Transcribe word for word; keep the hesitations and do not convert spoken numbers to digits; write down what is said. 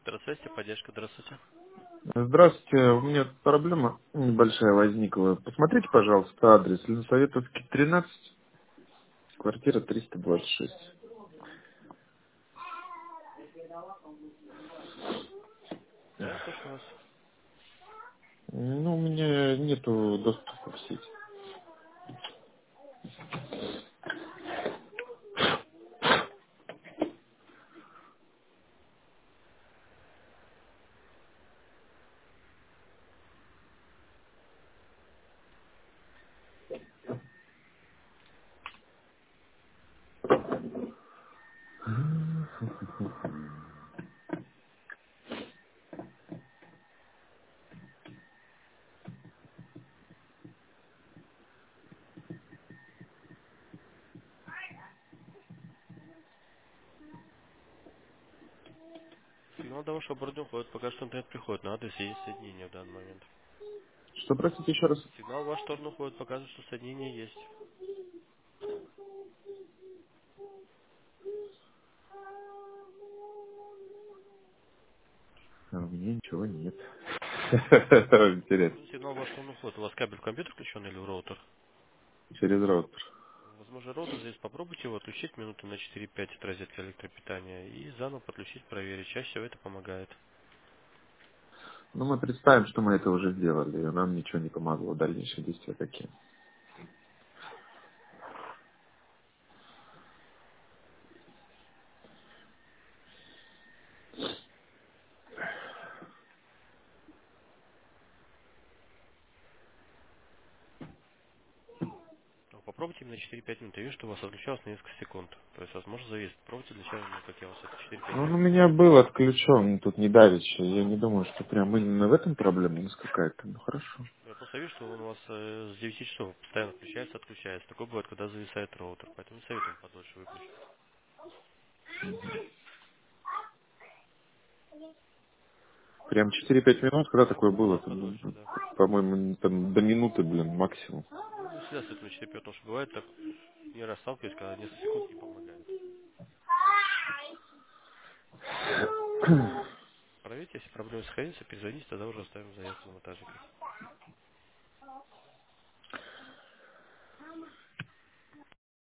Здравствуйте, поддержка, здравствуйте. Здравствуйте, у меня тут проблема небольшая возникла. Посмотрите, пожалуйста, адрес. Ленсоветовский, тринадцать, квартира триста двадцать шесть. Да, я слушаю вас. Ну, у меня нету доступа в сеть. Сигнал до вашего брони уходит, пока что интернет приходит. На адрес есть соединение в данный момент. Что, простите, еще раз? Сигнал в вашу сторону уходит, показывает, что соединение есть. А у меня ничего нет. Интересно. Ну, сигнал в вашу сторону уходит. У вас кабель в компьютер включен или в роутер? Через роутер. Возможно, роутер здесь попробуйте его отключить минуты на четыре-пять от розетки электропитания и заново подключить, проверить. Чаще всего это помогает. Ну, мы представим, что мы это уже сделали, и нам ничего не помогло. Дальнейшие действия какие? Ну, попробуйте именно четыре-пять минут. Я вижу, что у вас отключалось на несколько секунд. То есть, возможно, зависит. Попробуйте для начала, ну, как я вас это четыре-пять Ну, он у минут. меня был отключен, тут не давеча. Я не думаю, что прям именно в этом проблема у нас какая-то. Ну, хорошо. Я просто вижу, что он у вас э, с девяти часов постоянно включается, отключается. Такое бывает, когда зависает роутер, поэтому не советуем подольше выключить. Прям четыре-пять минут, когда Да, такое было? бывает Это, ну, подольше, да. по-моему, там до минуты, блин, максимум. Ну, не всегда советуем четыре-пять, потому что бывает так, не раз сталкиваюсь, когда несколько секунд не помогает. Проверьте, если проблемы сохранятся, перезвоните, тогда уже оставим заявку на монтажника.